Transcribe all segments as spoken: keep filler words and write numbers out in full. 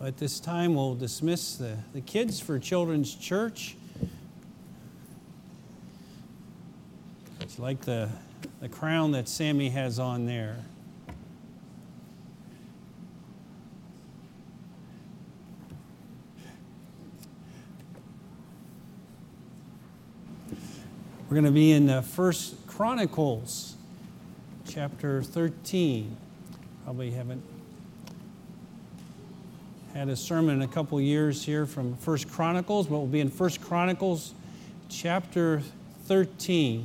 At this time, we'll dismiss the, the kids for Children's Church. It's like the, the crown that Sammy has on there. We're going to be in uh, First Chronicles, chapter thirteen. Probably haven't had a sermon in a couple years here from First Chronicles, but we'll be in First Chronicles, chapter thirteen.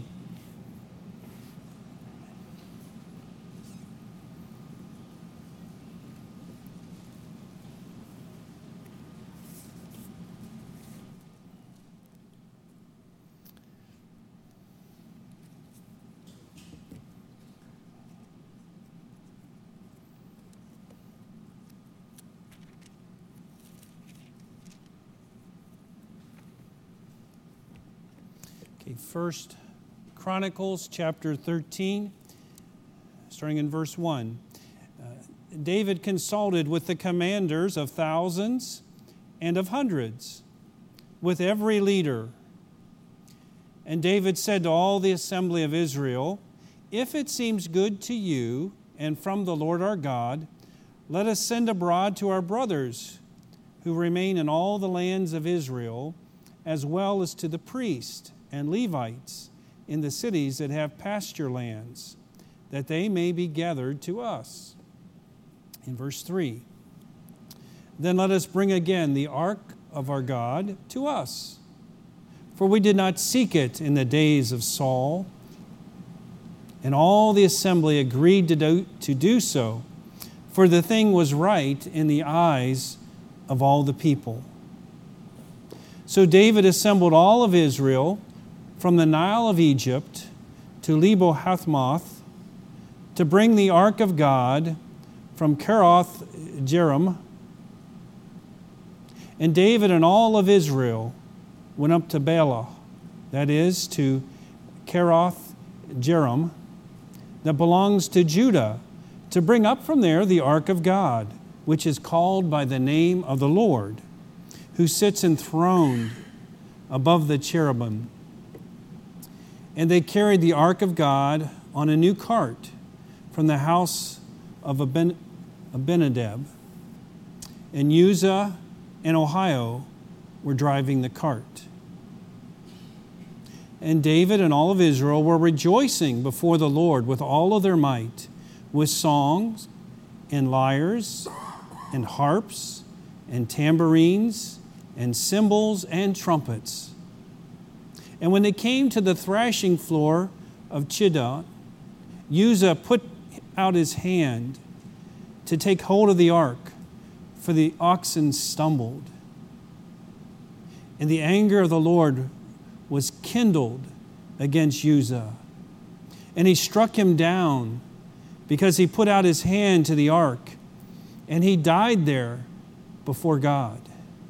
First Chronicles chapter thirteen, starting in verse one. Uh, David consulted with the commanders of thousands and of hundreds, with every leader. And David said to all the assembly of Israel, "If it seems good to you and from the Lord our God, let us send abroad to our brothers who remain in all the lands of Israel, as well as to the priests and Levites in the cities that have pasture lands, that they may be gathered to us." In verse three, "Then let us bring again the ark of our God to us, for we did not seek it in the days of Saul." And all the assembly agreed to do, to do so, for the thing was right in the eyes of all the people. So David assembled all of Israel from the Nile of Egypt to Lebo Hamath, to bring the ark of God from Kiriath Jearim. And David and all of Israel went up to Baalah, that is, to Kiriath Jearim, that belongs to Judah, to bring up from there the ark of God, which is called by the name of the Lord, who sits enthroned above the cherubim. And they carried the ark of God on a new cart from the house of Aben- Abinadab. And Uzzah and Ohio were driving the cart. And David and all of Israel were rejoicing before the Lord with all of their might, with songs and lyres and harps and tambourines and cymbals and trumpets. And when they came to the thrashing floor of Chidon, Uzzah put out his hand to take hold of the ark, for the oxen stumbled. And the anger of the Lord was kindled against Uzzah, and he struck him down because he put out his hand to the ark, and he died there before God.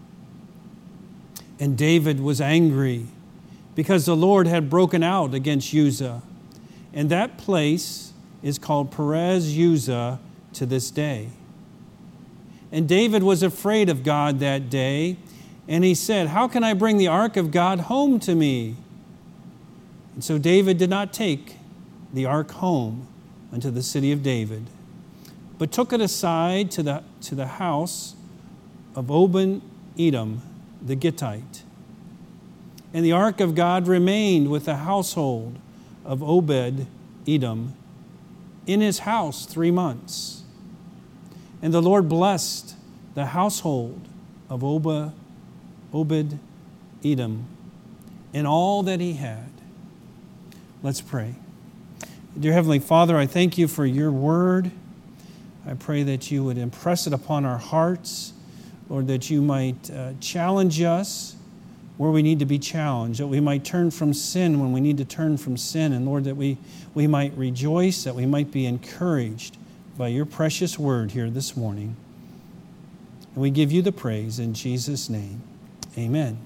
And David was angry because the Lord had broken out against Uzzah. And that place is called Perez Uzzah to this day. And David was afraid of God that day, and he said, "How can I bring the ark of God home to me?" And so David did not take the ark home unto the city of David, but took it aside to the, to the house of Obed-Edom the Gittite. And the ark of God remained with the household of Obed-Edom in his house three months. And the Lord blessed the household of Obed, Obed-Edom and all that he had. Let's pray. Dear Heavenly Father, I thank you for your word. I pray that you would impress it upon our hearts, Lord, that you might uh, challenge us where we need to be challenged, that we might turn from sin when we need to turn from sin, and Lord, that we, we might rejoice, that we might be encouraged by your precious word here this morning. And we give you the praise in Jesus' name. Amen.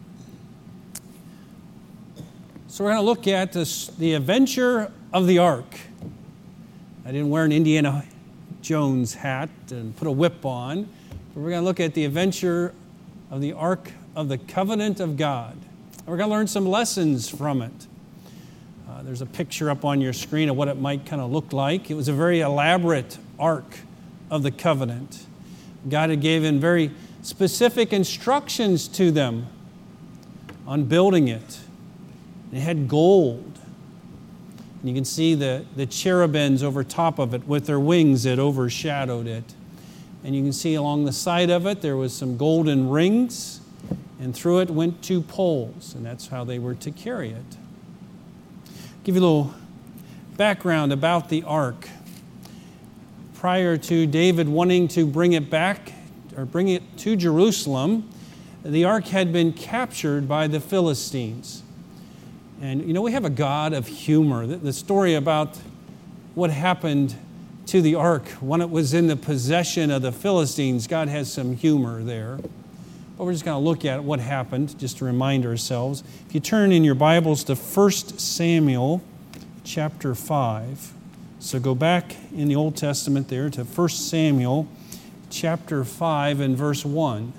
So we're going to look at this, the adventure of the ark. I didn't wear an Indiana Jones hat and put a whip on, But we're going to look at the adventure of the Ark of the Covenant of God. And we're going to learn some lessons from it. Uh, there's a picture up on your screen of what it might kind of look like. It was a very elaborate Ark of the Covenant. God had given very specific instructions to them on building it. It had gold. And you can see the, the cherubims over top of it with their wings that overshadowed it. And you can see along the side of it there was some golden rings, and through it went two poles, and that's how they were to carry it. Give you a little background about the ark. Prior to David wanting to bring it back, or bring it to Jerusalem, the ark had been captured by the Philistines. And, you know, we have a God of humor. The story about what happened to the ark when it was in the possession of the Philistines, God has some humor there. But we're just going to look at what happened, just to remind ourselves. If you turn in your Bibles to First Samuel chapter five. So go back in the Old Testament there to First Samuel chapter five and verse one.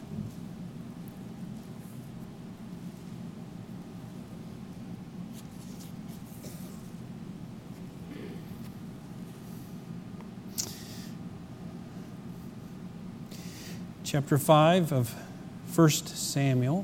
Chapter five of First Samuel.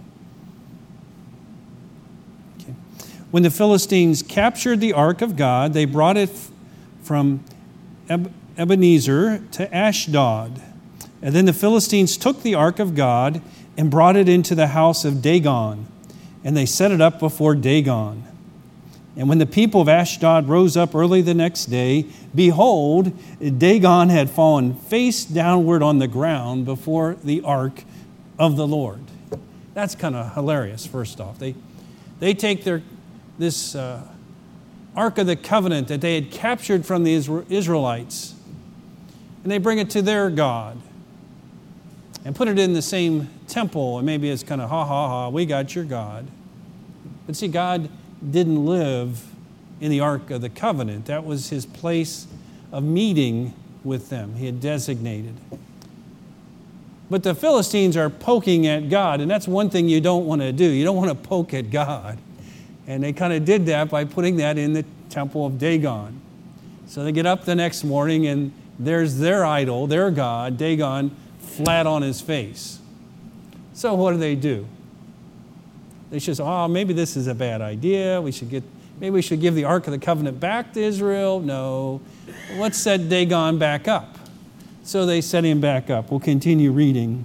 Okay. When the Philistines captured the ark of God, they brought it from Ebenezer to Ashdod. And then the Philistines took the ark of God and brought it into the house of Dagon, and they set it up before Dagon. And when the people of Ashdod rose up early the next day, behold, Dagon had fallen face downward on the ground before the ark of the Lord. That's kind of hilarious, first off. They, they take their this uh, Ark of the Covenant that they had captured from the Israelites, and they bring it to their God and put it in the same temple, and maybe it's kind of, ha, ha, ha, we got your God. But see, God didn't live in the Ark of the Covenant. That was his place of meeting with them. He had designated. But the Philistines are poking at God, and that's one thing you don't want to do. You don't want to poke at God. And they kind of did that by putting that in the temple of Dagon. So they get up the next morning, and there's their idol, their God, Dagon, flat on his face. So what do they do? They should say, oh, maybe this is a bad idea. We should get, maybe we should give the Ark of the Covenant back to Israel. No. Let's set Dagon back up. So they set him back up. We'll continue reading.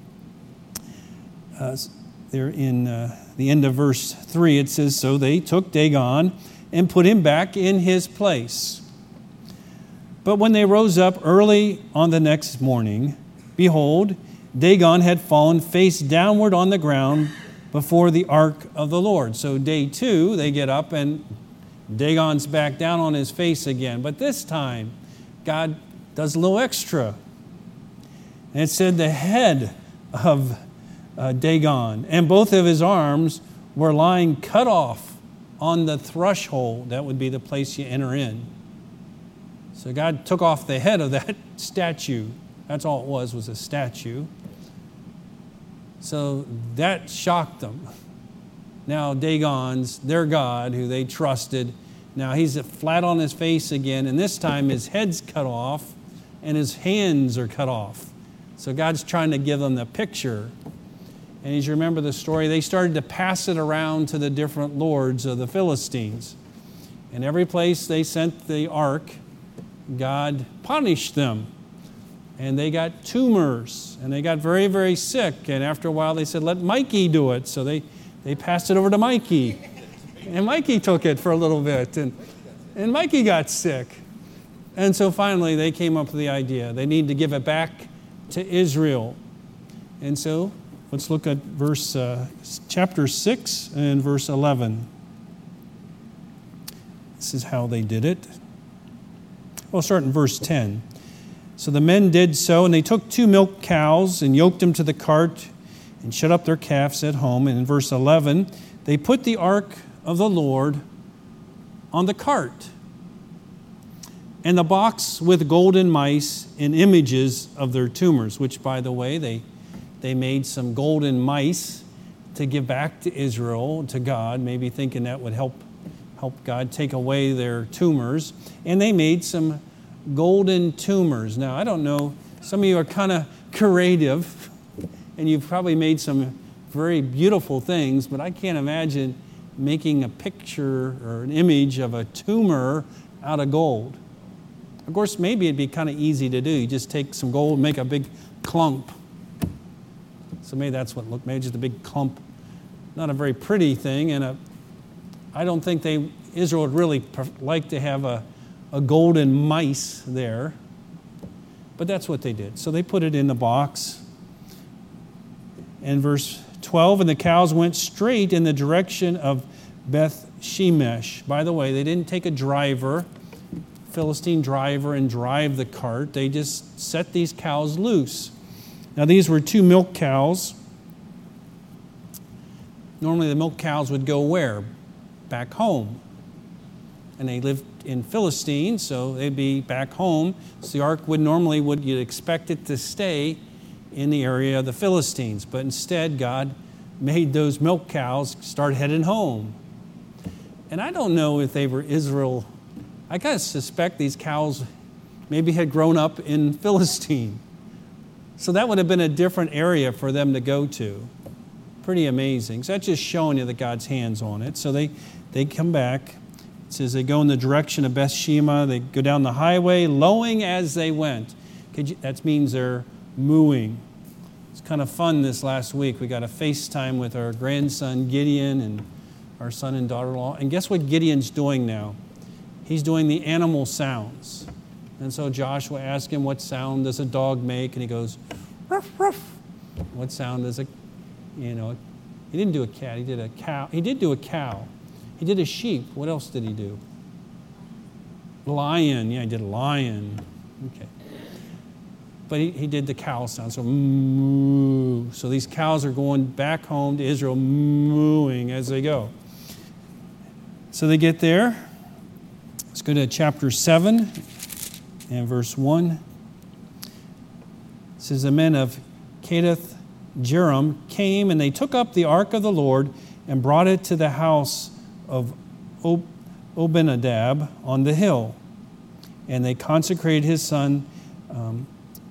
Uh, there in uh, the end of verse three, it says, so they took Dagon and put him back in his place. But when they rose up early on the next morning, behold, Dagon had fallen face downward on the ground before the ark of the Lord. So day two, they get up and Dagon's back down on his face again. But this time, God does a little extra. And it said the head of uh, Dagon and both of his arms were lying cut off on the threshold. That would be the place you enter in. So God took off the head of that statue. That's all it was, was a statue. So that shocked them. Now Dagon's, their God, who they trusted, now he's flat on his face again, and this time his head's cut off and his hands are cut off. So God's trying to give them the picture. And as you remember the story, they started to pass it around to the different lords of the Philistines. And every place they sent the ark, God punished them. And they got tumors, and they got very, very sick. And after a while, they said, let Mikey do it. So they, they passed it over to Mikey. And Mikey took it for a little bit, and, and Mikey got sick. And so finally, they came up with the idea. They need to give it back to Israel. And so let's look at verse uh, chapter six and verse eleven. This is how they did it. We'll start in verse ten. So the men did so, and they took two milk cows and yoked them to the cart and shut up their calves at home. And in verse eleven, they put the ark of the Lord on the cart. and the box with golden mice and images of their tumors, which, by the way, they, they made some golden mice to give back to Israel, to God, maybe thinking that would help, help God take away their tumors. And they made some golden tumors. Now, I don't know, some of you are kind of creative, and you've probably made some very beautiful things, but I can't imagine making a picture or an image of a tumor out of gold. Of course, maybe it'd be kind of easy to do. You just take some gold and make a big clump. So maybe that's what looked, maybe just a big clump. Not a very pretty thing, and a, I don't think they Israel would really like to have a, a golden mice there. But that's what they did. So they put it in the box. And verse twelve, and the cows went straight in the direction of Beth Shemesh. By the way, they didn't take a driver, Philistine driver, and drive the cart. They just set these cows loose. Now, these were two milk cows. Normally, the milk cows would go where? Back home. And they lived in Philistine, so they'd be back home. So the ark would normally, would you'd expect it to stay in the area of the Philistines. But instead, God made those milk cows start heading home. And I don't know if they were Israel. I kind of suspect these cows maybe had grown up in Philistine. So that would have been a different area for them to go to. Pretty amazing. So that's just showing you that God's hand's on it. So they, they come back. It says they go in the direction of Bethshema. They go down the highway, lowing as they went. Could you, that means they're mooing. It's kind of fun this last week. We got a FaceTime with our grandson Gideon and our son and daughter-in-law. And guess what Gideon's doing now? He's doing the animal sounds. And so Joshua asked him, what sound does a dog make? And he goes, ruff, ruff. What sound does a, you know, he didn't do a cat, he did a cow. He did do a cow. He did a sheep. What else did he do? Lion. Yeah, he did a lion. Okay. But he, he did the cow sound. So moo. So these cows are going back home to Israel, mooing as they go. So they get there. Let's go to chapter seven and verse one. It says, the men of Kiriath Jearim came, and they took up the ark of the Lord and brought it to the house of Obinadab on the hill. And they consecrated his son um,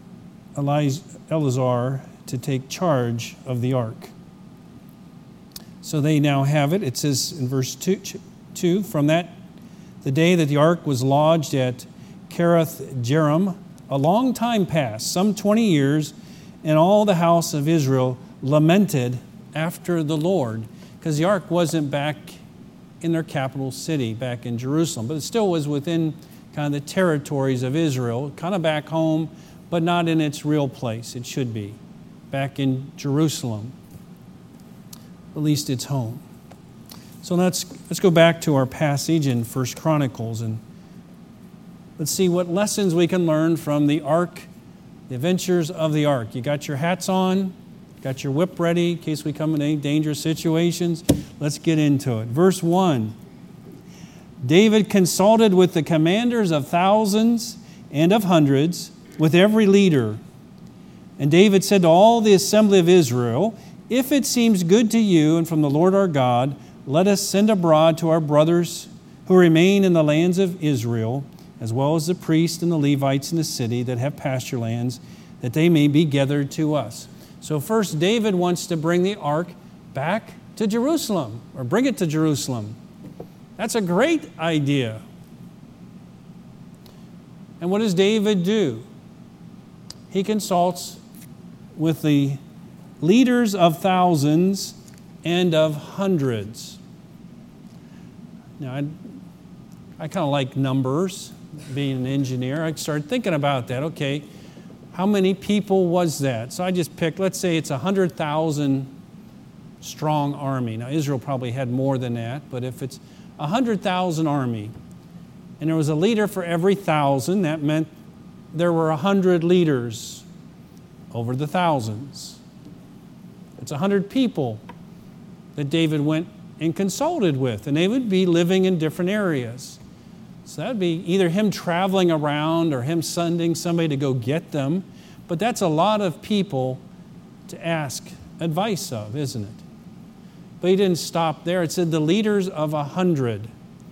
Eleazar to take charge of the ark. So they now have it. It says in verse two, two from that the day that the ark was lodged at Kiriath Jearim, a long time passed, some twenty years, and all the house of Israel lamented after the Lord, because the ark wasn't back in their capital city, back in Jerusalem, but it still was within kind of the territories of Israel, kind of back home, but not in its real place. It should be back in Jerusalem. At least it's home. So let's let's go back to our passage in First Chronicles, and let's see what lessons we can learn from the ark, the adventures of the ark. You got your hats on, got your whip ready in case we come in any dangerous situations. Let's get into it. Verse one. David consulted with the commanders of thousands and of hundreds, with every leader. And David said to all the assembly of Israel, if it seems good to you and from the Lord our God, let us send abroad to our brothers who remain in the lands of Israel, as well as the priests and the Levites in the city that have pasture lands, that they may be gathered to us. So first, David wants to bring the ark back to Jerusalem, or bring it to Jerusalem. That's a great idea. And what does David do? He consults with the leaders of thousands and of hundreds. Now, I, I kind of like numbers, being an engineer. I started thinking about that. Okay, how many people was that? So I just picked, let's say it's a one hundred thousand strong army. Now, Israel probably had more than that, but if it's a one hundred thousand army, and there was a leader for every thousand, that meant there were one hundred leaders over the thousands. It's one hundred people that David went and consulted with, and they would be living in different areas. So that would be either him traveling around or him sending somebody to go get them. But that's a lot of people to ask advice of, isn't it? But he didn't stop there. It said the leaders of a hundred.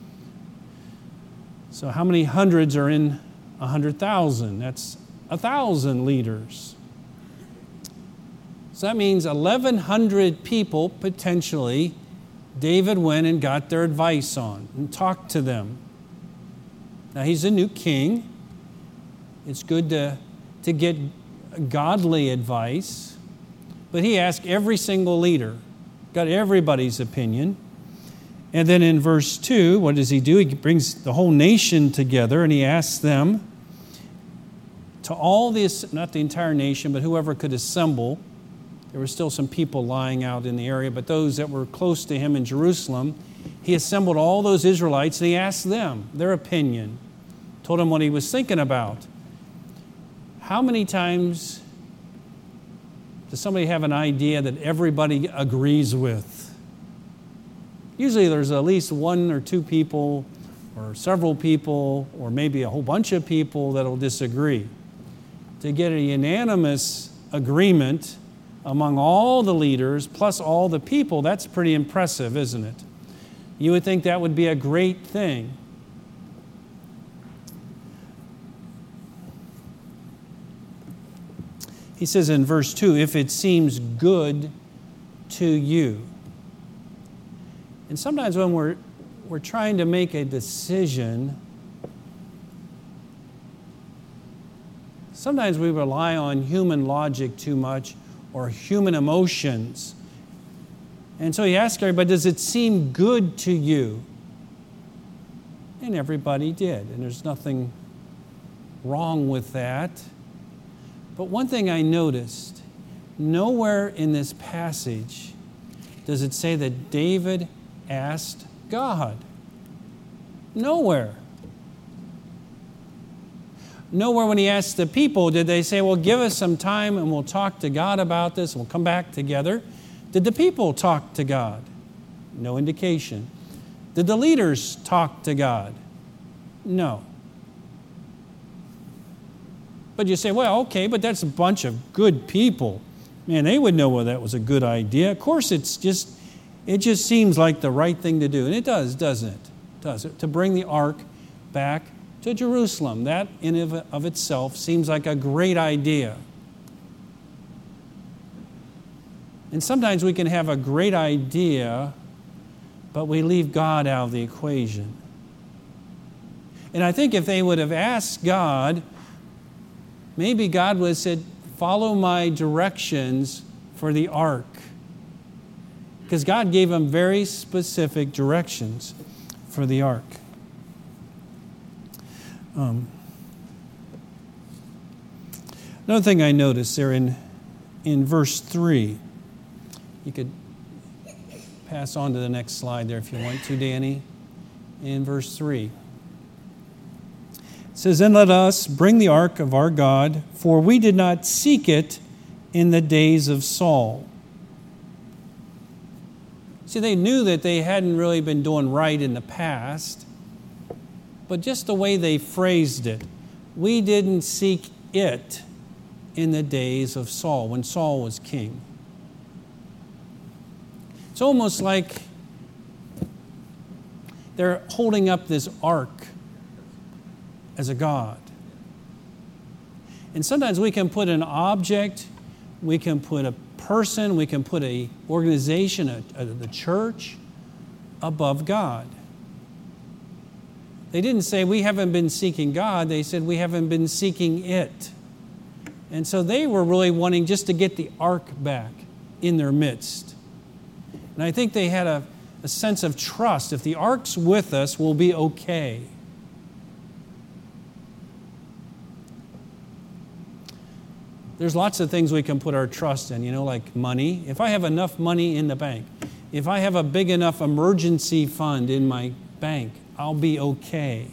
So how many hundreds are in a hundred thousand? That's a thousand leaders. So that means eleven hundred people potentially David went and got their advice on and talked to them. Now he's a new king. It's good to, to get godly advice. But he asked every single leader, got everybody's opinion. And then in verse two, what does he do? He brings the whole nation together and he asks them, to all this, not the entire nation, but whoever could assemble. There were still some people lying out in the area, but those that were close to him in Jerusalem, he assembled all those Israelites and he asked them their opinion, told them what he was thinking about. How many times does somebody have an idea that everybody agrees with? Usually there's at least one or two people or several people or maybe a whole bunch of people that will disagree. To get a unanimous agreement among all the leaders plus all the people, that's pretty impressive, isn't it? You would think that would be a great thing. He says in verse two, if it seems good to you. And sometimes when we're, we're trying to make a decision, sometimes we rely on human logic too much or human emotions. And so he asked everybody, does it seem good to you? And everybody did. And there's nothing wrong with that. But one thing I noticed, nowhere in this passage does it say that David asked God. Nowhere. Nowhere when he asked the people did they say, well, give us some time and we'll talk to God about this and we'll come back together. Did the people talk to God? No indication. Did the leaders talk to God? No. But you say, well, okay, but that's a bunch of good people. Man, they would know whether that was a good idea. Of course, it's just, it just seems like the right thing to do. And it does, doesn't it? It does. To bring the ark back to Jerusalem. That in of, of itself seems like a great idea. And sometimes we can have a great idea, but we leave God out of the equation. And I think if they would have asked God, maybe God would have said, follow my directions for the ark. Because God gave them very specific directions for the ark. Um, another thing I noticed there in, in verse three, you could pass on to the next slide there if you want to, Danny. In verse three. It says, then let us bring the ark of our God, for we did not seek it in the days of Saul. See, they knew that they hadn't really been doing right in the past, but just the way they phrased it, we didn't seek it in the days of Saul, when Saul was king. It's almost like they're holding up this ark as a god. And sometimes we can put an object, we can put a person, we can put an organization, a, a, the church, above God. They didn't say we haven't been seeking God, they said we haven't been seeking it. And so they were really wanting just to get the ark back in their midst. And I think they had a, a sense of trust. If the ark's with us, we'll be okay. There's lots of things we can put our trust in, you know, like money. If I have enough money in the bank, if I have a big enough emergency fund in my bank, I'll be okay.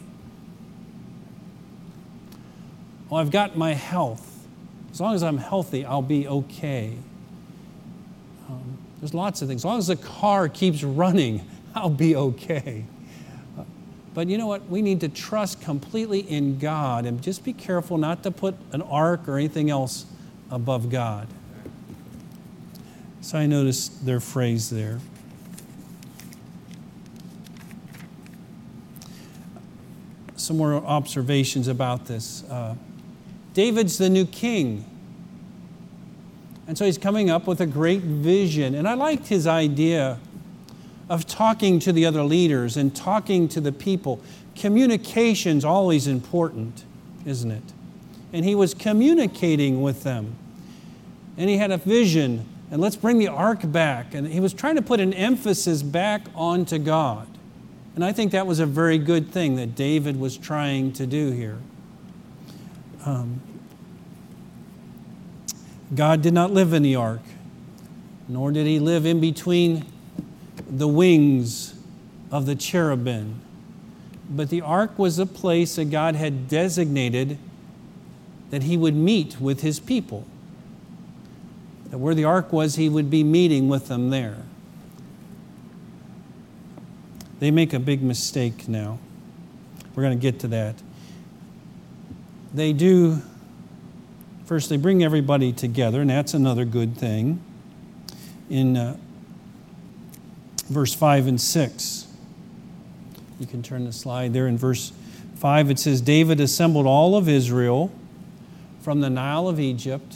Well, I've got my health. As long as I'm healthy, I'll be okay. Um, there's lots of things. As long as the car keeps running, I'll be okay. Uh, But you know what? We need to trust completely in God and just be careful not to put an ark or anything else above God. So I noticed their phrase there. Some more observations about this. Uh, David's the new king. And so he's coming up with a great vision. And I liked his idea of talking to the other leaders and talking to the people. Communication's always important, isn't it? And he was communicating with them. And he had a vision, and let's bring the ark back. And he was trying to put an emphasis back onto God. And I think that was a very good thing that David was trying to do here. Um, God did not live in the ark, nor did he live in between the wings of the cherubim. But the ark was a place that God had designated that he would meet with his people. That where the ark was, he would be meeting with them there. They make a big mistake now. We're going to get to that. They do, first they bring everybody together, and that's another good thing. In uh, verse five and six, you can turn the slide there. In verse five, it says, David assembled all of Israel from the Nile of Egypt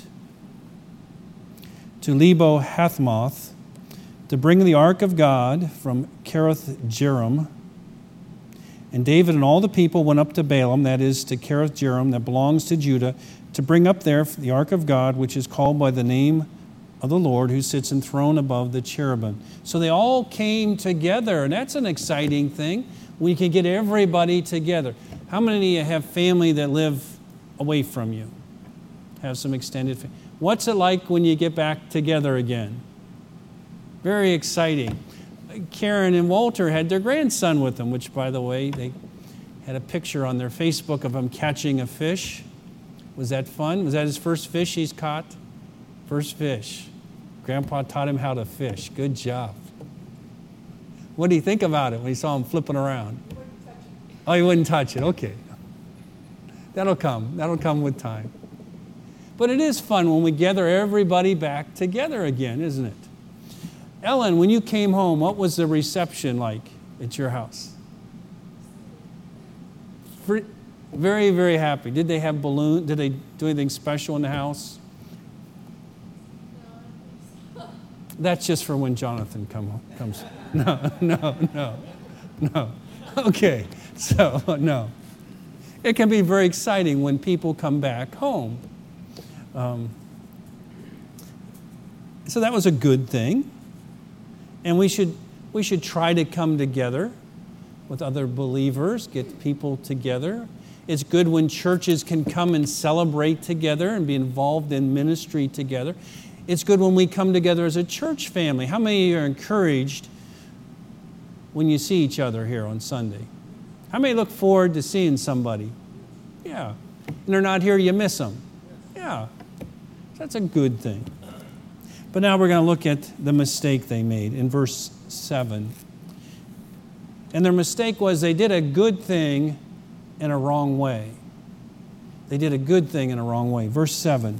to Lebo Hamath to bring the ark of God from Kiriath Jearim. And David and all the people went up to Baalim, that is, to Kiriath Jearim, that belongs to Judah, to bring up there the ark of God, which is called by the name of the Lord, who sits enthroned above the cherubim. So they all came together, and that's an exciting thing. We can get everybody together. How many of you have family that live away from you? Have some extended family? What's it like when you get back together again? Very exciting. Karen and Walter had their grandson with them, which, by the way, they had a picture on their Facebook of him catching a fish. Was that fun? Was that his first fish he's caught? First fish. Grandpa taught him how to fish. Good job. What do you think about it when you saw him flipping around? He wouldn't touch it. Oh, he wouldn't touch it. Okay. That'll come. That'll come with time. But it is fun when we gather everybody back together again, isn't it? Ellen, when you came home, what was the reception like at your house? Very, very happy. Did they have balloons? Did they do anything special in the house? That's just for when Jonathan come, comes. No, no, no, no. Okay, so no. It can be very exciting when people come back home. Um, so that was a good thing. And we should we should try to come together with other believers, get people together. It's good when churches can come and celebrate together and be involved in ministry together. It's good when we come together as a church family. How many of you are encouraged when you see each other here on Sunday? How many look forward to seeing somebody? Yeah. And they're not here, you miss them. Yeah. That's a good thing. But now we're going to look at the mistake they made in verse seven. And their mistake was they did a good thing in a wrong way. They did a good thing in a wrong way. Verse seven.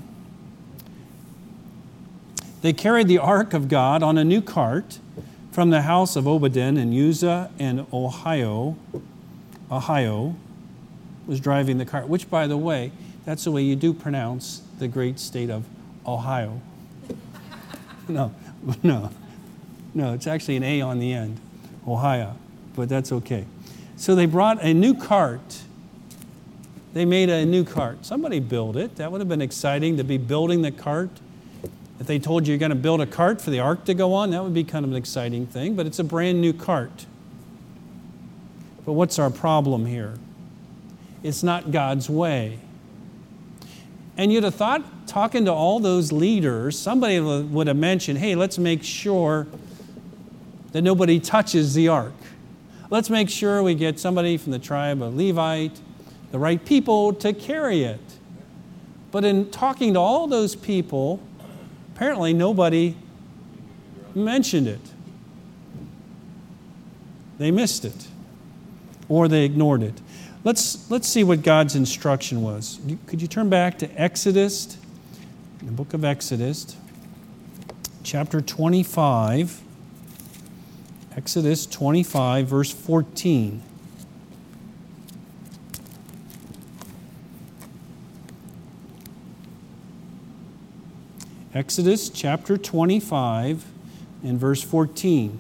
They carried the ark of God on a new cart from the house of Obed-Edom, and Uzzah and Ohio, Ohio was driving the cart, which, by the way, that's the way you do pronounce the great state of Ohio. No, no, no, it's actually an A on the end, Ohio, but that's okay. So they brought a new cart. They made a new cart. Somebody built it. That would have been exciting to be building the cart. If they told you you're going to build a cart for the ark to go on, that would be kind of an exciting thing, but it's a brand new cart. But what's our problem here? It's not God's way. And you'd have thought, talking to all those leaders, somebody would have mentioned, hey, let's make sure that nobody touches the ark. Let's make sure we get somebody from the tribe of Levite, the right people to carry it. But in talking to all those people, apparently nobody mentioned it. They missed it. or they ignored it. Let's, let's see what God's instruction was. Could you turn back to Exodus, the book of Exodus, chapter twenty-five. Exodus twenty-five, verse fourteen. Exodus chapter twenty-five and verse fourteen.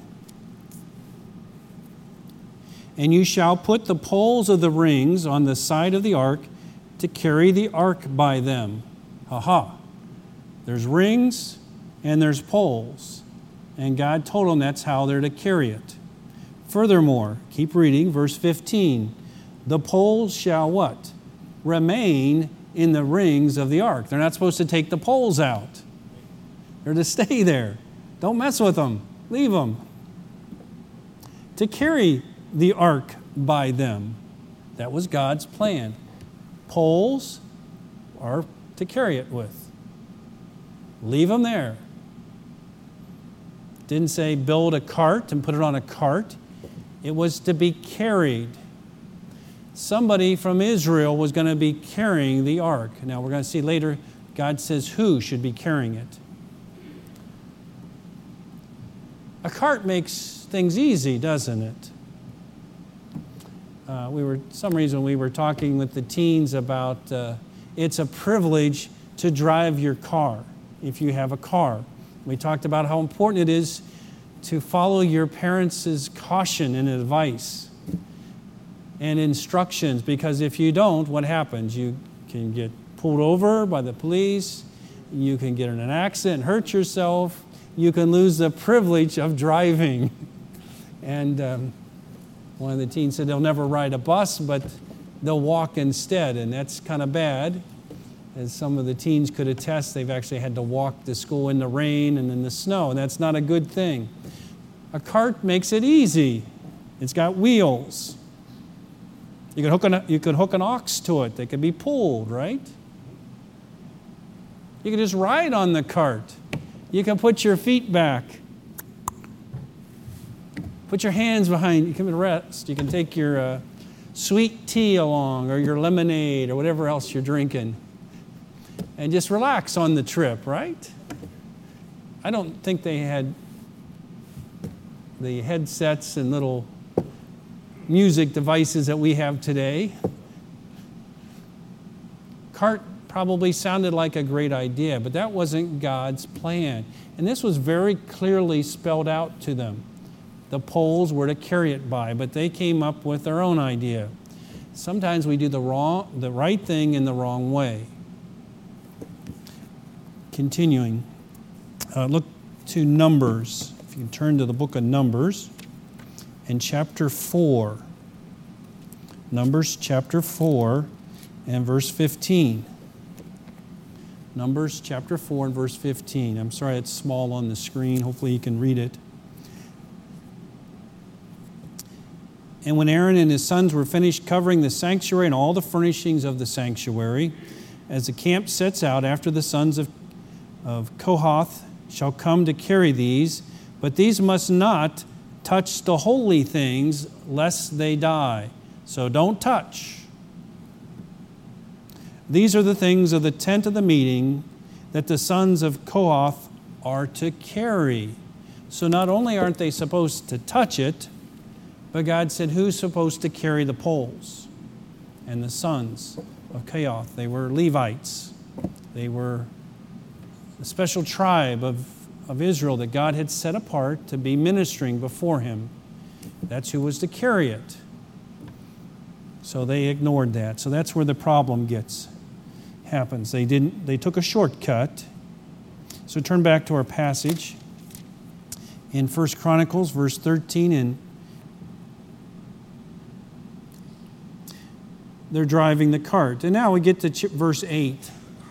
And you shall put the poles of the rings on the side of the ark to carry the ark by them. Ha ha. There's rings and there's poles. And God told them that's how they're to carry it. Furthermore, keep reading, verse fifteen. The poles shall what? Remain in the rings of the ark. They're not supposed to take the poles out. They're to stay there. Don't mess with them. Leave them. To carry the ark by them. That was God's plan. Poles are to carry it with. Leave them there. Didn't say build a cart and put it on a cart. It was to be carried. Somebody from Israel was going to be carrying the ark. Now we're going to see later, God says who should be carrying it. A cart makes things easy, doesn't it? Uh, we were, some reason we were talking with the teens about uh, it's a privilege to drive your car if you have a car. We talked about how important it is to follow your parents' caution and advice and instructions, because if you don't, what happens? You can get pulled over by the police, you can get in an accident and hurt yourself, you can lose the privilege of driving. And um, one of the teens said they'll never ride a bus, but they'll walk instead, and that's kind of bad. As some of the teens could attest, they've actually had to walk to school in the rain and in the snow, and that's not a good thing. A cart makes it easy. It's got wheels. You could hook an, you could hook an ox to it. They could be pulled, right? You can just ride on the cart. You can put your feet back. Put your hands behind. You can rest. You can take your uh, sweet tea along, or your lemonade, or whatever else you're drinking, and just relax on the trip, right? I don't think they had the headsets and little music devices that we have today. Cart probably sounded like a great idea, but that wasn't God's plan. And this was very clearly spelled out to them. The poles were to carry it by, but they came up with their own idea. Sometimes we do the wrong, the right thing in the wrong way. Continuing, uh, look to Numbers. If you can turn to the book of Numbers and chapter four. Numbers chapter four and verse fifteen. Numbers chapter four and verse fifteen. I'm sorry it's small on the screen. Hopefully you can read it. And when Aaron and his sons were finished covering the sanctuary and all the furnishings of the sanctuary, as the camp sets out after the sons of, of Kohath shall come to carry these, but these must not touch the holy things lest they die. So don't touch. These are the things of the tent of the meeting that the sons of Kohath are to carry. So not only aren't they supposed to touch it, but God said, who's supposed to carry the poles? And the sons of Kohath, they were Levites. They were a special tribe of, of Israel that God had set apart to be ministering before him. That's who was to carry it. So they ignored that. So that's where the problem gets happens. They didn't. They took a shortcut. So turn back to our passage in First Chronicles, verse thirteen, and they're driving the cart. And now we get to ch- verse eight.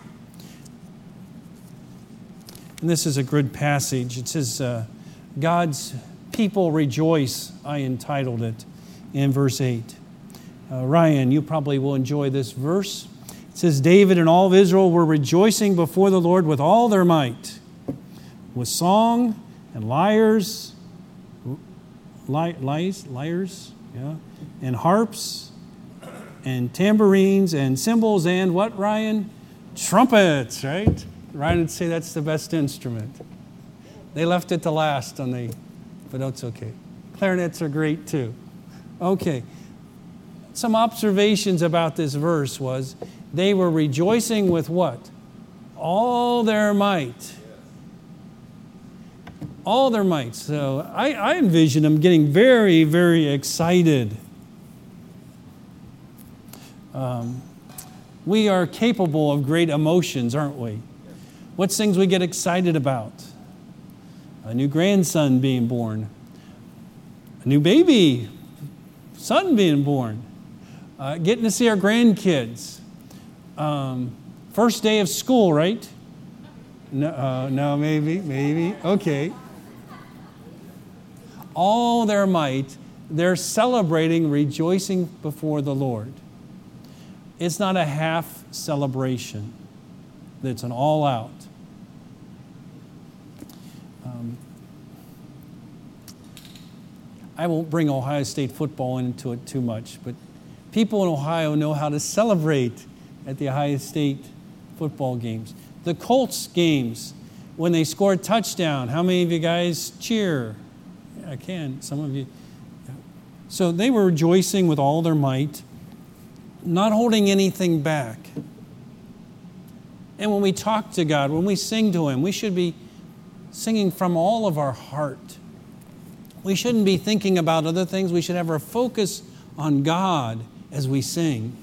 And this is a good passage. It says, uh, God's people rejoice, I entitled it, in verse eight. Uh, Ryan, you probably will enjoy this verse. It says, David and all of Israel were rejoicing before the Lord with all their might, with song and lyres, li- lies, lyres, Yeah? And harps and tambourines and cymbals and what, Ryan? Trumpets, right? Ryan would say that's the best instrument. They left it to last on the, but that's okay. Clarinets are great too. Okay. Some observations about this verse was they were rejoicing with what? All their might. All their might. So I, I envision them getting very, very excited. Um, we are capable of great emotions, aren't we? What's things we get excited about? A new grandson being born. A new baby, son being born. Uh, getting to see our grandkids. Um, first day of school, right? No, uh, no, maybe, maybe. Okay. All their might, they're celebrating, rejoicing before the Lord. It's not a half celebration. It's an all out. Um, I won't bring Ohio State football into it too much, but people in Ohio know how to celebrate at the Ohio State football games. The Colts games, when they score a touchdown, how many of you guys cheer? Yeah, I can, some of you. So they were rejoicing with all their might, not holding anything back. And when we talk to God, when we sing to Him, we should be singing from all of our heart. We shouldn't be thinking about other things. We should have our focus on God as we sing.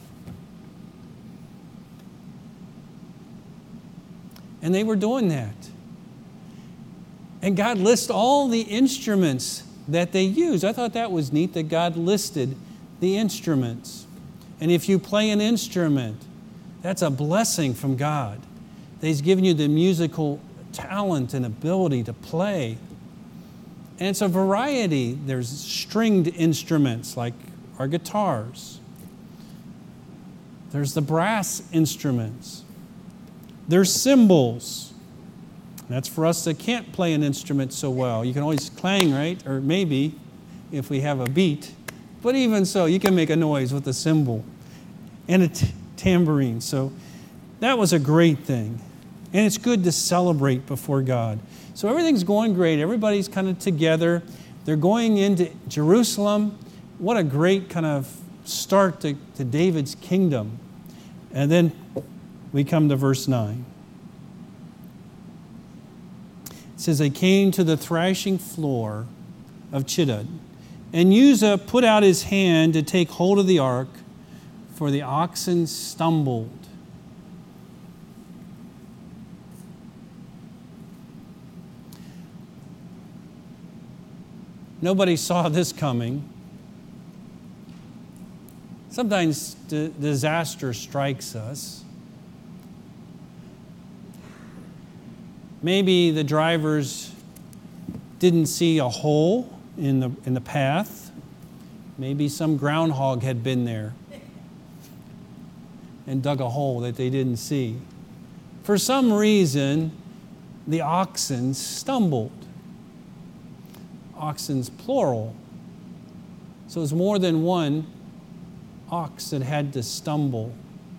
And they were doing that. And God lists all the instruments that they use. I thought that was neat that God listed the instruments. And if you play an instrument, that's a blessing from God. He's given you the musical talent and ability to play. And it's a variety. There's stringed instruments like our guitars. There's the brass instruments. There's cymbals. That's for us that can't play an instrument so well. You can always clang, right? Or maybe if we have a beat. But even so, you can make a noise with a cymbal and a t- tambourine. So that was a great thing. And it's good to celebrate before God. So everything's going great. Everybody's kind of together. They're going into Jerusalem. What a great kind of start to, to David's kingdom. And then we come to verse nine. It says, they came to the thrashing floor of Chidon, and Uzzah put out his hand to take hold of the ark, for the oxen stumbled. Nobody saw this coming. Sometimes d- disaster strikes us. Maybe the drivers didn't see a hole in the in the path. Maybe some groundhog had been there and dug a hole that they didn't see. For some reason, the oxen stumbled. Oxen's plural. So it's more than one ox that had to stumble.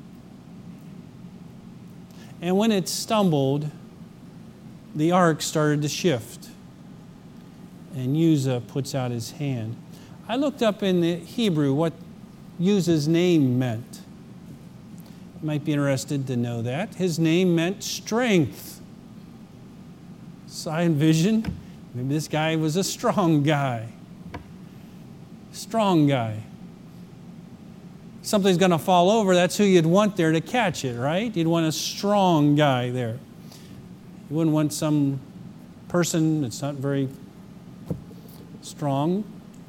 And when it stumbled, the ark started to shift. And Uzzah puts out his hand. I looked up in the Hebrew what Uzzah's name meant. You might be interested to know that. His name meant strength. So I envision maybe this guy was a strong guy. Strong guy. Something's going to fall over, that's who you'd want there to catch it, right? You'd want a strong guy there. You wouldn't want some person that's not very strong.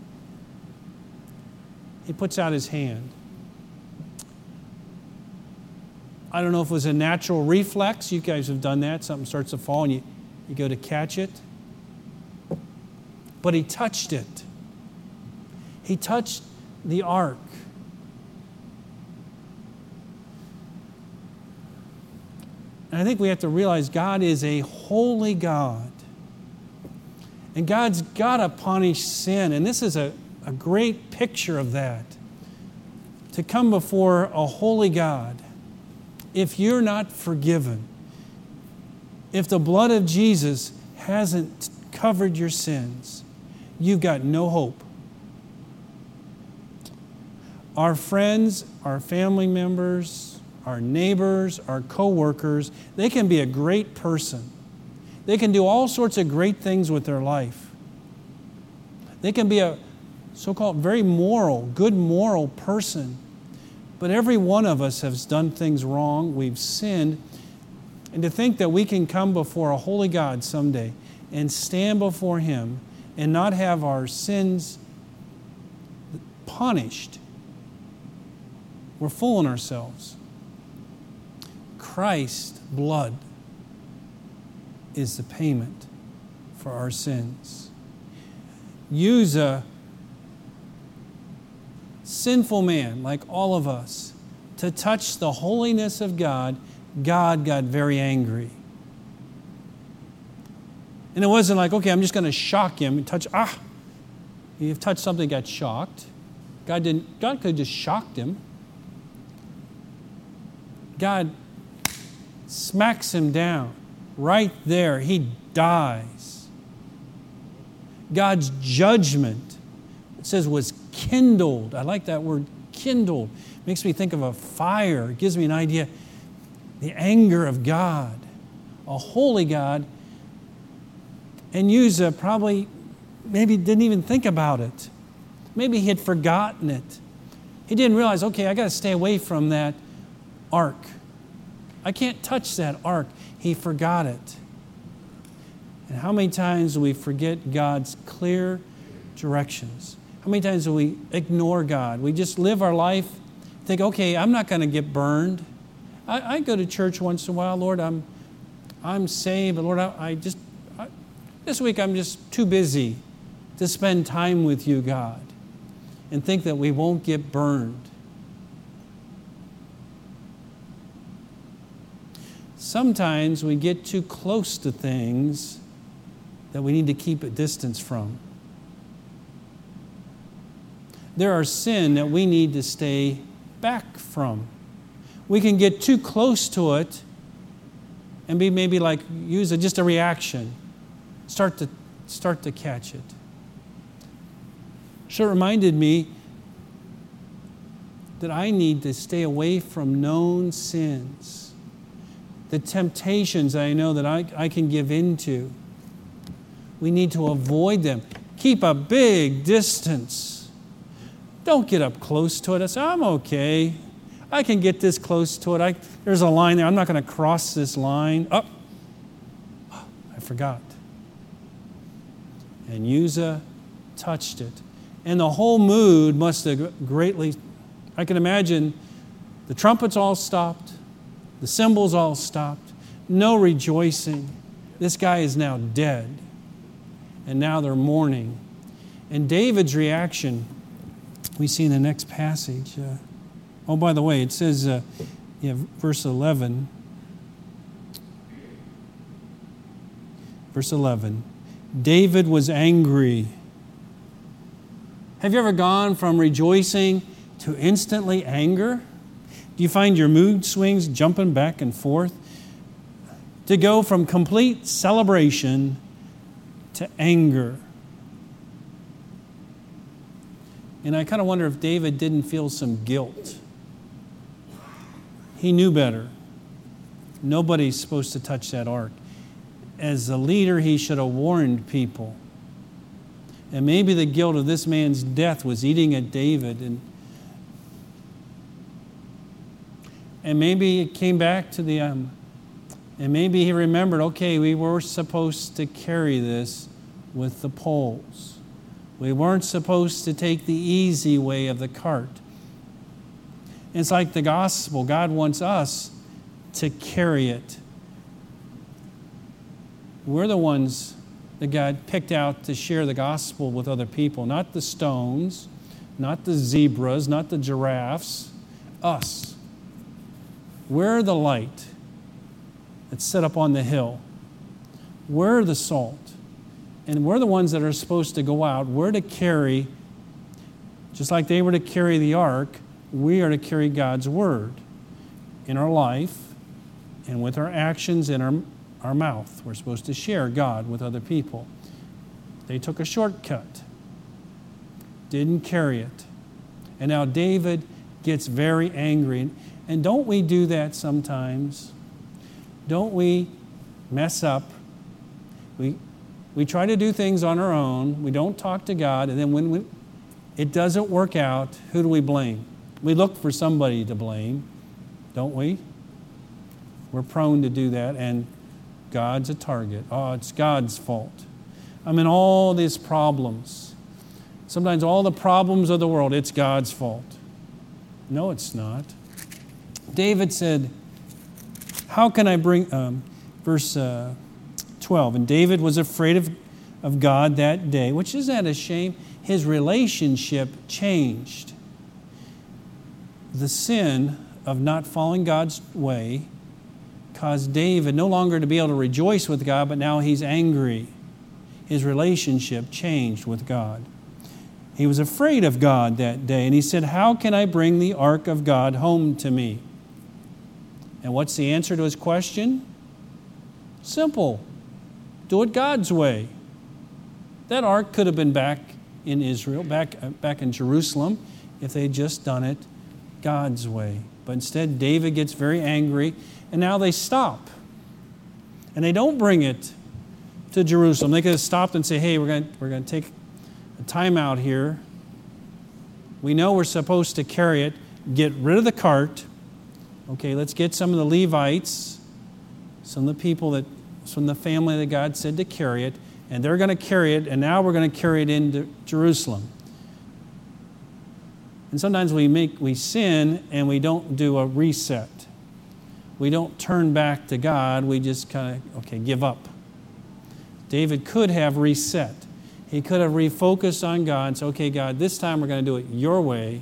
He puts out his hand. I don't know if it was a natural reflex. You guys have done that. Something starts to fall and you, you go to catch it. But he touched it. He touched the ark. And I think we have to realize God is a holy God. And God's got to punish sin. And this is a, a great picture of that. To come before a holy God, if you're not forgiven, if the blood of Jesus hasn't covered your sins, you've got no hope. Our friends, our family members, our neighbors, our co-workers, they can be a great person. They can do all sorts of great things with their life. They can be a so-called very moral, good moral person. But every one of us has done things wrong. We've sinned. And to think that we can come before a holy God someday and stand before Him and not have our sins punished, we're fooling ourselves. Christ's blood is the payment for our sins. Use a sinful man like all of us to touch the holiness of God. God got very angry. And it wasn't like, okay, I'm just going to shock him and touch, ah, you've touched something, got shocked. God didn't, God could have just shocked him. God smacks him down right there. He dies. God's judgment, it says, was kindled. I like that word, kindled. Makes me think of a fire. It gives me an idea. The anger of God, a holy God, and Uzzah probably maybe didn't even think about it. Maybe he had forgotten it. He didn't realize, okay, I got to stay away from that ark. I can't touch that ark. He forgot it. And how many times do we forget God's clear directions? How many times do we ignore God? We just live our life, think, okay, I'm not going to get burned. I, I go to church once in a while. Lord, I'm I'm saved, but Lord, I, I just, I, this week I'm just too busy to spend time with you, God, and think that we won't get burned. Sometimes we get too close to things that we need to keep a distance from. There are sin that we need to stay back from. We can get too close to it and be maybe like, use a, just a reaction. Start to, start to catch it. So it reminded me that I need to stay away from known sins. The temptations I know that I, I can give into. We need to avoid them. Keep a big distance. Don't get up close to it. I say, I'm okay. I can get this close to it. I, there's a line there. I'm not going to cross this line. Oh, I forgot. And Uzzah touched it. And the whole mood must have greatly, I can imagine the trumpets all stopped. The cymbals all stopped. No rejoicing. This guy is now dead. And now they're mourning. And David's reaction, we see in the next passage. Uh, oh, by the way, it says, uh, yeah, verse eleven. Verse eleven. David was angry. Have you ever gone from rejoicing to instantly anger? Do you find your mood swings jumping back and forth? To go from complete celebration to anger. And I kind of wonder if David didn't feel some guilt. He knew better. Nobody's supposed to touch that ark. As a leader, he should have warned people. And maybe the guilt of this man's death was eating at David. And, and maybe it came back to the... Um, and maybe he remembered, okay, we were supposed to carry this with the poles. We weren't supposed to take the easy way of the cart. It's like the gospel. God wants us to carry it. We're the ones that God picked out to share the gospel with other people, not the stones, not the zebras, not the giraffes, us. We're the light that's set up on the hill. We're the salt. And we're the ones that are supposed to go out. We're to carry Just like they were to carry the ark, we are to carry God's word in our life and with our actions in our, our mouth. We're supposed to share God with other people. They took a shortcut, didn't carry it. And now David gets very angry. And don't we do that sometimes? Don't we mess up? We, we try to do things on our own. We don't talk to God. And then when we, it doesn't work out, who do we blame? We look for somebody to blame, don't we? We're prone to do that, and God's a target. Oh, it's God's fault. I mean, all these problems. Sometimes all the problems of the world, it's God's fault. No, it's not. David said, how can I bring, um, verse uh, twelve, and David was afraid of, of God that day, which is that a shame? His relationship changed. The sin of not following God's way caused David no longer to be able to rejoice with God, but now he's angry. His relationship changed with God. He was afraid of God that day, and he said, how can I bring the ark of God home to me? And what's the answer to his question? Simple. Do it God's way. That ark could have been back in Israel, back, uh, back in Jerusalem, if they had just done it God's way. But instead, David gets very angry, and now they stop. And they don't bring it to Jerusalem. They could have stopped and say, hey, we're going to, we're going to take a time out here. We know we're supposed to carry it. Get rid of the cart. Okay, let's get some of the Levites, some of the people that, from the family that God said to carry it, and they're going to carry it, and now we're going to carry it into Jerusalem. And sometimes we make we sin and we don't do a reset. We don't turn back to God. We just kind of, okay, give up. David could have reset. He could have refocused on God and said, okay, God, this time we're going to do it your way.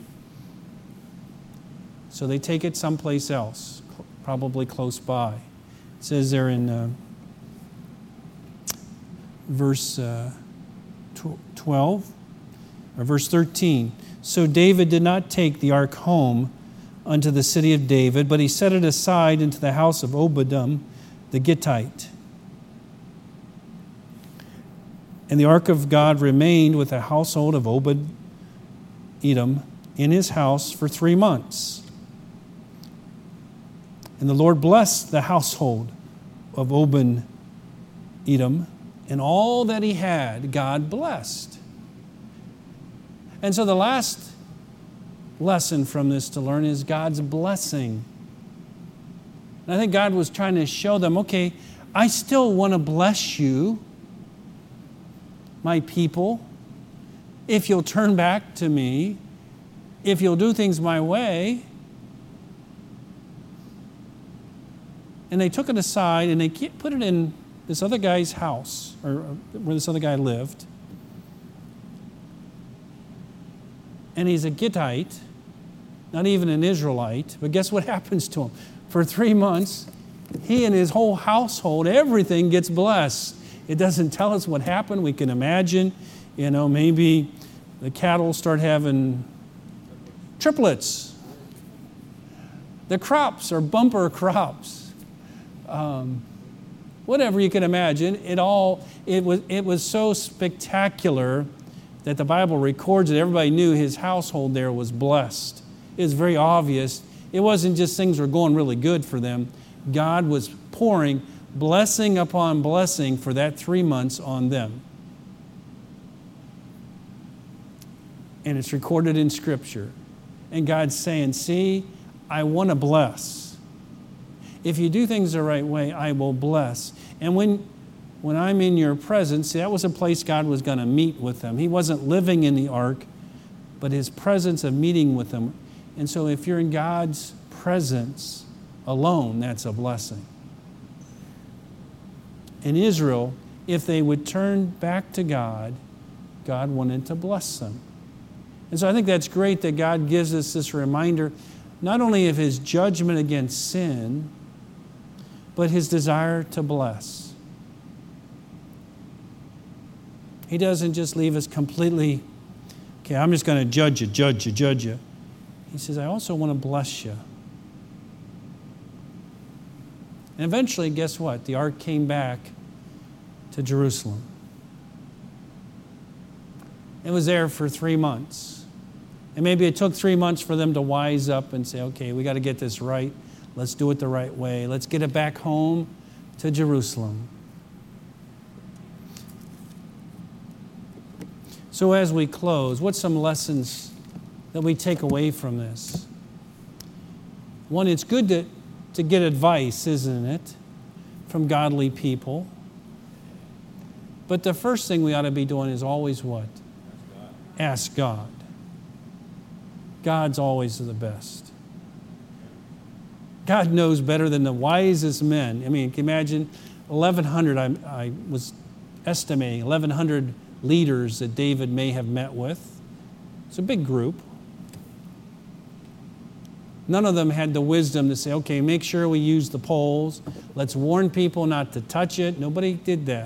So they take it someplace else, probably close by. It says there in uh, verse uh, twelve, or verse thirteen, so David did not take the ark home unto the city of David, but he set it aside into the house of Obed-Edom the Gittite. And the ark of God remained with the household of Obed-Edom in his house for three months. And the Lord blessed the household of Obed-Edom, and all that he had, God blessed. And so the last lesson from this to learn is God's blessing. And I think God was trying to show them, okay, I still want to bless you, my people, if you'll turn back to me, if you'll do things my way. And they took it aside and they put it in this other guy's house, or where this other guy lived. And he's a Gittite, not even an Israelite. But guess what happens to him? For three months, he and his whole household, everything gets blessed. It doesn't tell us what happened. We can imagine, you know, maybe the cattle start having triplets. The crops are bumper crops. Um, whatever you can imagine, it all, it was, it was so spectacular that the Bible records that everybody knew his household there was blessed. It was very obvious. It wasn't just things were going really good for them. God was pouring blessing upon blessing for that three months on them. And it's recorded in Scripture. And God's saying, see, I want to bless. If you do things the right way, I will bless. And when When I'm in your presence, see, that was a place God was going to meet with them. He wasn't living in the ark, but his presence of meeting with them. And so if you're in God's presence alone, that's a blessing. In Israel, if they would turn back to God, God wanted to bless them. And so I think that's great that God gives us this reminder, not only of his judgment against sin, but his desire to bless. He doesn't just leave us completely okay, I'm just going to judge you, judge you, judge you. He says, I also want to bless you. And eventually, guess what? The ark came back to Jerusalem. It was there for three months. And maybe it took three months for them to wise up and say, okay, we got to get this right. Let's do it the right way. Let's get it back home to Jerusalem. So as we close, what's some lessons that we take away from this? One, it's good to, to get advice, isn't it, from godly people. But the first thing we ought to be doing is always what? Ask God. God's always the best. God knows better than the wisest men. I mean, can you imagine eleven hundred, I, I was estimating, eleven hundred leaders that David may have met with. It's a big group. None of them had the wisdom to say, okay, make sure we use the poles. Let's warn people not to touch it. Nobody did that.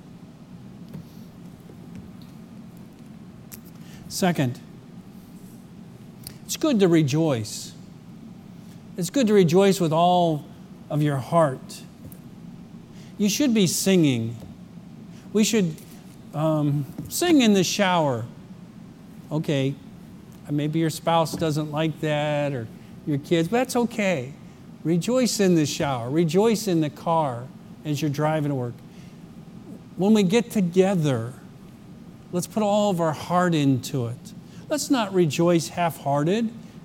Second, it's good to rejoice. It's good to rejoice with all of your heart. You should be singing. We should um, sing in the shower. Okay, maybe your spouse doesn't like that, or your kids, but that's okay. Rejoice in the shower. Rejoice in the car as you're driving to work. When we get together, let's put all of our heart into it. Let's not rejoice half-hearted.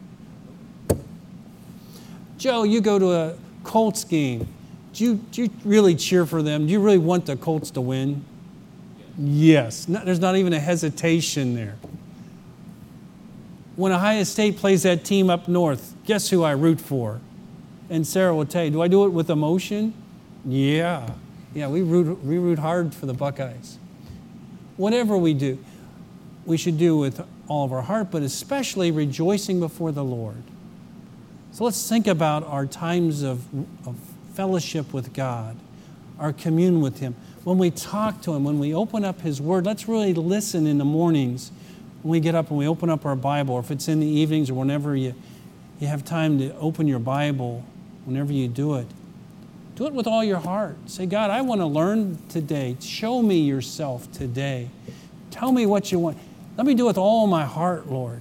Joe, you go to a Colts game. Do you, do you really cheer for them? Do you really want the Colts to win? Yes. No, there's not even a hesitation there. When Ohio State plays that team up north, guess who I root for? And Sarah will tell you, do I do it with emotion? Yeah. Yeah, we root, we root hard for the Buckeyes. Whatever we do, we should do with all of our heart, but especially rejoicing before the Lord. So let's think about our times of, of fellowship with God, our commune with Him. When we talk to Him, when we open up His Word, let's really listen in the mornings when we get up and we open up our Bible, or if it's in the evenings or whenever you, you have time to open your Bible, whenever you do it. Do it with all your heart. Say, God, I want to learn today. Show me yourself today. Tell me what you want. Let me do it with all my heart, Lord.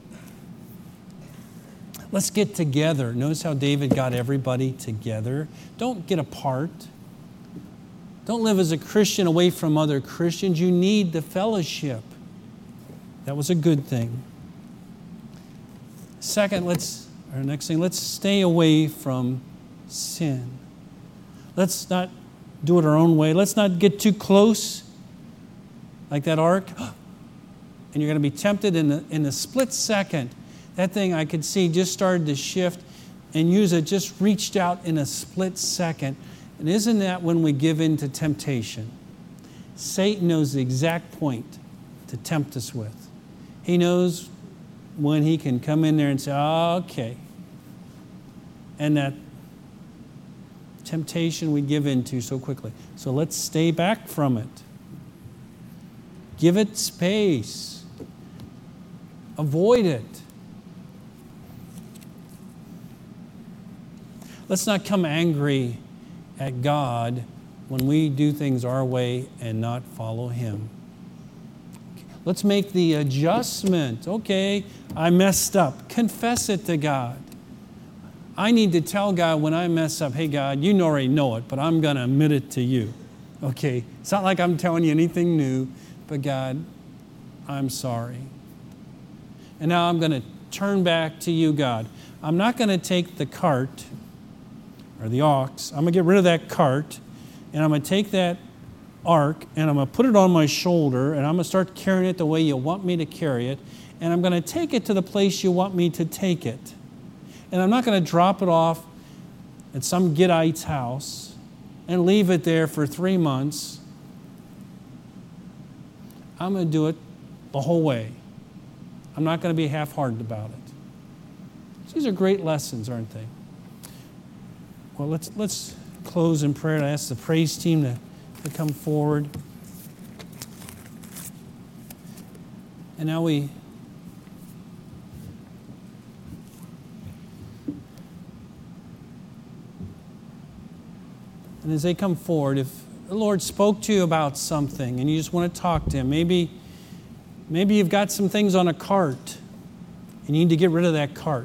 Let's get together. Notice how David got everybody together. Don't get apart. Don't live as a Christian away from other Christians. You need the fellowship. That was a good thing. Second, let's, our next thing, let's stay away from sin. Let's not do it our own way. Let's not get too close, like that ark. And you're going to be tempted in the, in a split second. That thing I could see just started to shift, and Uzzah just reached out in a split second. And isn't that when we give in to temptation? Satan knows the exact point to tempt us with. He knows when he can come in there and say, oh, okay. And that temptation we give into so quickly. So let's stay back from it. Give it space. Avoid it. Let's not come angry at God when we do things our way and not follow Him. Let's make the adjustment. Okay, I messed up. Confess it to God. I need to tell God when I mess up, hey, God, you already know it, but I'm going to admit it to you. Okay, it's not like I'm telling you anything new, but God, I'm sorry. And now I'm going to turn back to you, God. I'm not going to take the cart or the ox. I'm going to get rid of that cart, and I'm going to take that ark, and I'm going to put it on my shoulder, and I'm going to start carrying it the way you want me to carry it, and I'm going to take it to the place you want me to take it. And I'm not going to drop it off at some Gittite's house and leave it there for three months. I'm going to do it the whole way. I'm not going to be half-hearted about it. These are great lessons, aren't they? Well, let's let's close in prayer. I ask the praise team to, to come forward. And now we And as they come forward, if the Lord spoke to you about something and you just want to talk to Him, maybe, maybe you've got some things on a cart and you need to get rid of that cart.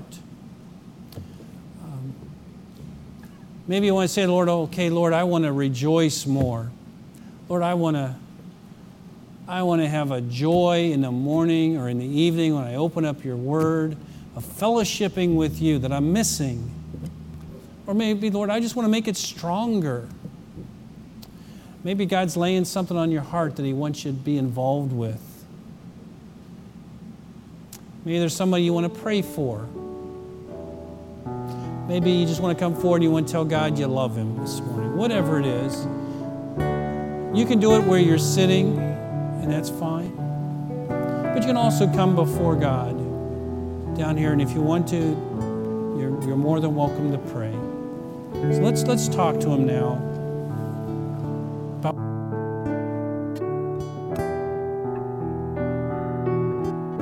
Um, maybe you want to say, Lord, okay, Lord, I want to rejoice more. Lord, I want to I want to have a joy in the morning or in the evening when I open up your word, of fellowshipping with you that I'm missing. Or maybe, Lord, I just want to make it stronger. Maybe God's laying something on your heart that He wants you to be involved with. Maybe there's somebody you want to pray for. Maybe you just want to come forward and you want to tell God you love Him this morning. Whatever it is. You can do it where you're sitting, and that's fine. But you can also come before God down here, and if you want to, you're, you're more than welcome to pray. So let's let's talk to Him now.